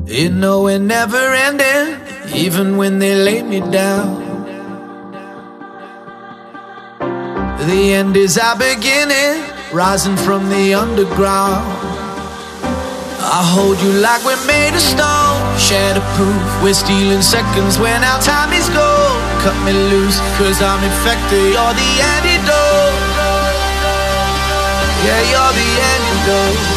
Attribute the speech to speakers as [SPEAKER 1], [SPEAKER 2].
[SPEAKER 1] You know we're never ending, even when they lay me down. The end is our beginning, rising from the underground. I hold you like we're made of stone, shatterproof. We're stealing seconds when our time is gold. Cut me loose, cause I'm infected. You're the antidote. Yeah, you're the antidote.